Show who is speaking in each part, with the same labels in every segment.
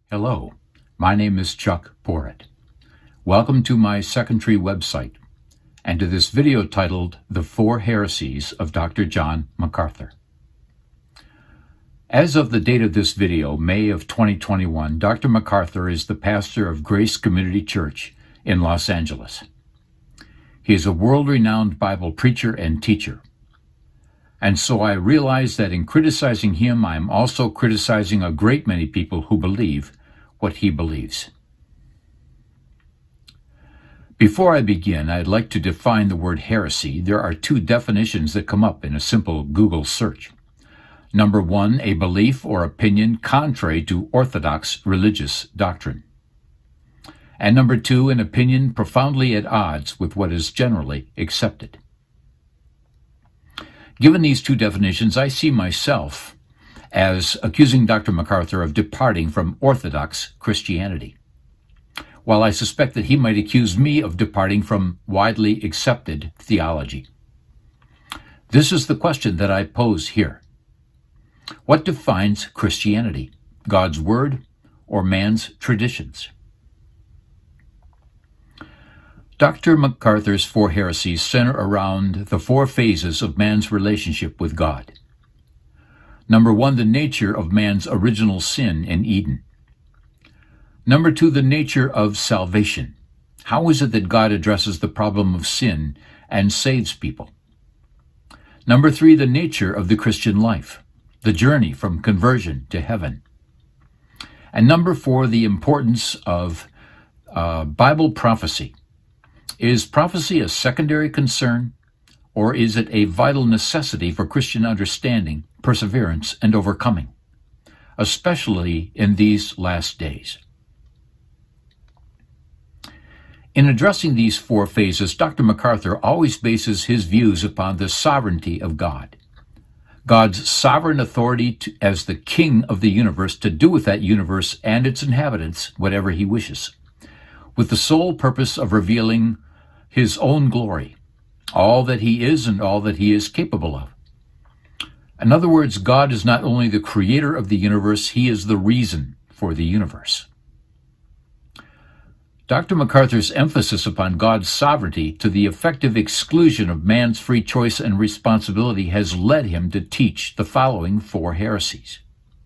Speaker 1: Hello, my name is Chuck Porritt. Welcome to my Second Tree website and to this video titled The Four Heresies of Dr. John MacArthur. As of the date of this video, May of 2021, Dr. MacArthur is the pastor of Grace Community Church in Los Angeles. He is a world-renowned Bible preacher and teacher. And so I realize that in criticizing him, I'm also criticizing a great many people who believe what he believes. Before I begin, I'd like to define the word heresy. There are two definitions that come up in a simple Google search. Number one, a belief or opinion contrary to orthodox religious doctrine. And number two, an opinion profoundly at odds with what is generally accepted. Given these two definitions, I see myself as accusing Dr. MacArthur of departing from Orthodox Christianity, while I suspect that he might accuse me of departing from widely accepted theology. This is the question that I pose here. What defines Christianity? God's Word or man's traditions? Dr. MacArthur's four heresies center around the four phases of man's relationship with God. Number one, the nature of man's original sin in Eden. Number two, the nature of salvation. How is it that God addresses the problem of sin and saves people? Number three, the nature of the Christian life, the journey from conversion to heaven. And number four, the importance of Bible prophecy. Is prophecy a secondary concern, or is it a vital necessity for Christian understanding, perseverance, and overcoming, especially in these last days? In addressing these four phases, Dr. MacArthur always bases his views upon the sovereignty of God, God's sovereign authority as the king of the universe to do with that universe and its inhabitants whatever he wishes, with the sole purpose of revealing his own glory, all that he is and all that he is capable of. In other words, God is not only the creator of the universe, he is the reason for the universe. Dr. MacArthur's emphasis upon God's sovereignty to the effective exclusion of man's free choice and responsibility has led him to teach the following four heresies.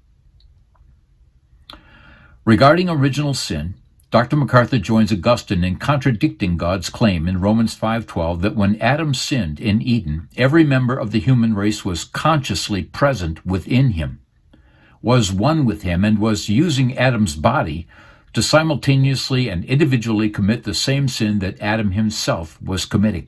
Speaker 1: Regarding original sin, Dr. MacArthur joins Augustine in contradicting God's claim in Romans 5:12 that when Adam sinned in Eden, every member of the human race was consciously present within him, was one with him, and was using Adam's body to simultaneously and individually commit the same sin that Adam himself was committing.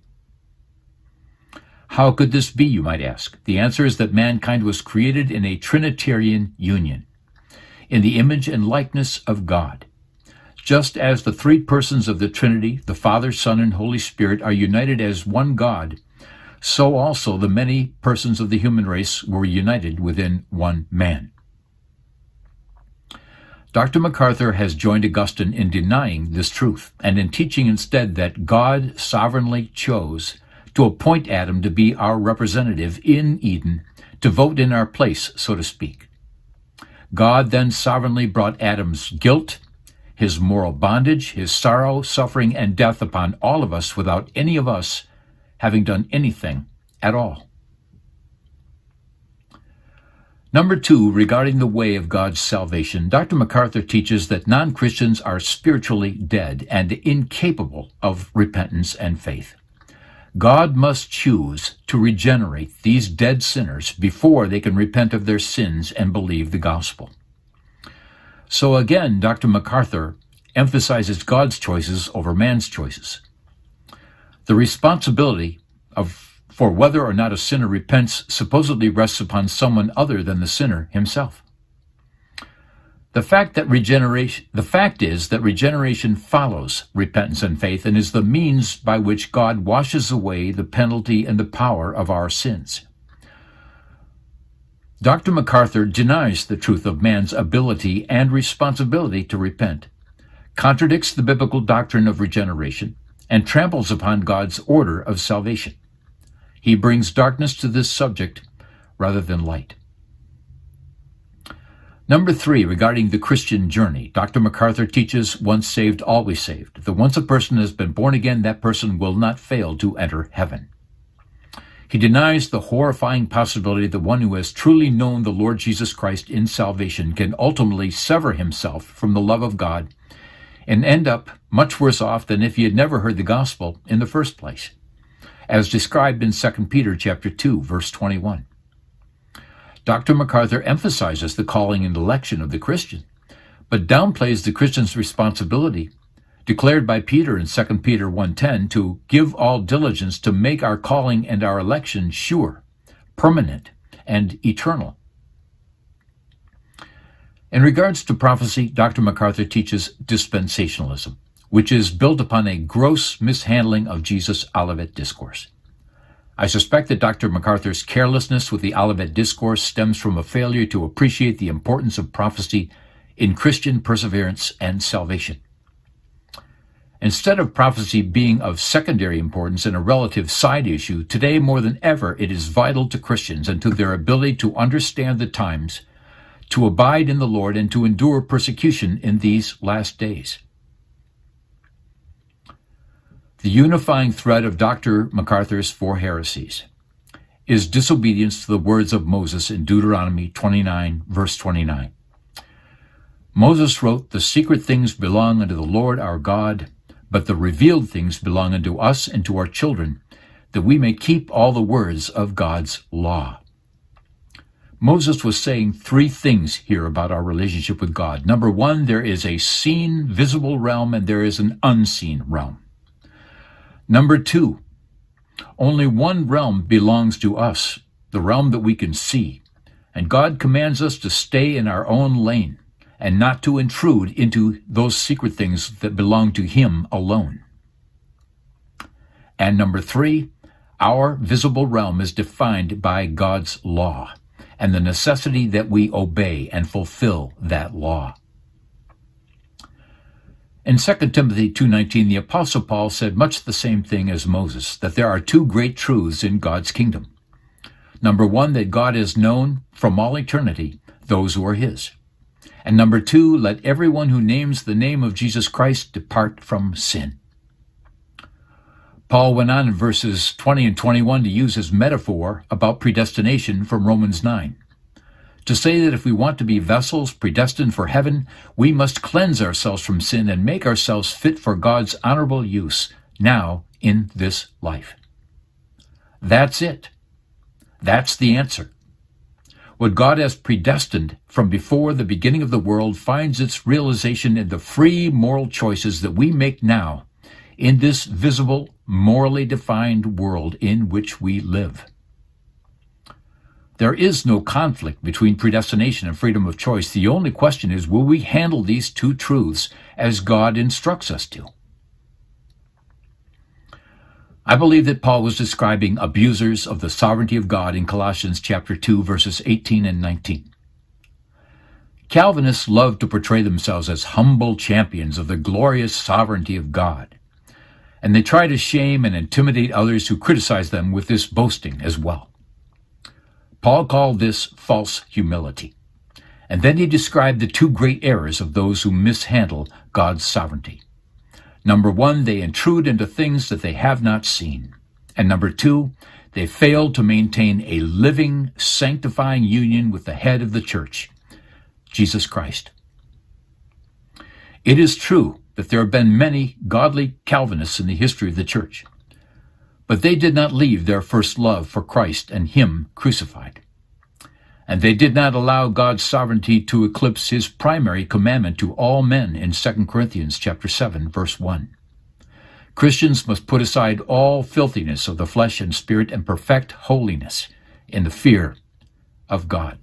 Speaker 1: How could this be, you might ask? The answer is that mankind was created in a Trinitarian union, in the image and likeness of God. Just as the three persons of the Trinity, the Father, Son, and Holy Spirit, are united as one God, so also the many persons of the human race were united within one man. Dr. MacArthur has joined Augustine in denying this truth and in teaching instead that God sovereignly chose to appoint Adam to be our representative in Eden, to vote in our place, so to speak. God then sovereignly brought Adam's guilt, his moral bondage, his sorrow, suffering, and death upon all of us without any of us having done anything at all. Number two, regarding the way of God's salvation, Dr. MacArthur teaches that non-Christians are spiritually dead and incapable of repentance and faith. God must choose to regenerate these dead sinners before they can repent of their sins and believe the gospel. So again, Dr. MacArthur emphasizes God's choices over man's choices. The responsibility for whether or not a sinner repents supposedly rests upon someone other than the sinner himself. The fact is that regeneration follows repentance and faith and is the means by which God washes away the penalty and the power of our sins. Dr. MacArthur denies the truth of man's ability and responsibility to repent, contradicts the biblical doctrine of regeneration, and tramples upon God's order of salvation. He brings darkness to this subject rather than light. Number 3, regarding the Christian journey, Dr. MacArthur teaches once saved, always saved. That once a person has been born again, that person will not fail to enter heaven. He denies the horrifying possibility that one who has truly known the Lord Jesus Christ in salvation can ultimately sever himself from the love of God and end up much worse off than if he had never heard the gospel in the first place, as described in 2 Peter chapter 2, verse 21. Dr. MacArthur emphasizes the calling and election of the Christian, but downplays the Christian's responsibility declared by Peter in 2 Peter 1:10 to give all diligence to make our calling and our election sure, permanent, and eternal. In regards to prophecy, Dr. MacArthur teaches dispensationalism, which is built upon a gross mishandling of Jesus' Olivet Discourse. I suspect that Dr. MacArthur's carelessness with the Olivet Discourse stems from a failure to appreciate the importance of prophecy in Christian perseverance and salvation. Instead of prophecy being of secondary importance and a relative side issue, today more than ever it is vital to Christians and to their ability to understand the times, to abide in the Lord, and to endure persecution in these last days. The unifying thread of Dr. MacArthur's four heresies is disobedience to the words of Moses in Deuteronomy 29, verse 29. Moses wrote, "The secret things belong unto the Lord our God, but the revealed things belong unto us and to our children, that we may keep all the words of God's law." Moses was saying three things here about our relationship with God. Number one, there is a seen, visible realm, and there is an unseen realm. Number two, only one realm belongs to us, the realm that we can see, and God commands us to stay in our own lane and not to intrude into those secret things that belong to Him alone. And number three, our visible realm is defined by God's law and the necessity that we obey and fulfill that law. In 2 Timothy 2:19, the Apostle Paul said much the same thing as Moses, that there are two great truths in God's kingdom. Number one, that God has known from all eternity those who are His. And number two, let everyone who names the name of Jesus Christ depart from sin. Paul went on in verses 20 and 21 to use his metaphor about predestination from Romans 9. To say that if we want to be vessels predestined for heaven, we must cleanse ourselves from sin and make ourselves fit for God's honorable use now in this life. That's it. That's the answer. What God has predestined from before the beginning of the world finds its realization in the free moral choices that we make now in this visible, morally defined world in which we live. There is no conflict between predestination and freedom of choice. The only question is, will we handle these two truths as God instructs us to? I believe that Paul was describing abusers of the sovereignty of God in Colossians chapter 2, verses 18 and 19. Calvinists love to portray themselves as humble champions of the glorious sovereignty of God, and they try to shame and intimidate others who criticize them with this boasting as well. Paul called this false humility, and then he described the two great errors of those who mishandle God's sovereignty. Number one, they intrude into things that they have not seen. And number two, they fail to maintain a living, sanctifying union with the head of the church, Jesus Christ. It is true that there have been many godly Calvinists in the history of the church, but they did not leave their first love for Christ and Him crucified. And they did not allow God's sovereignty to eclipse His primary commandment to all men in 2 Corinthians chapter 7, verse 1. Christians must put aside all filthiness of the flesh and spirit and perfect holiness in the fear of God.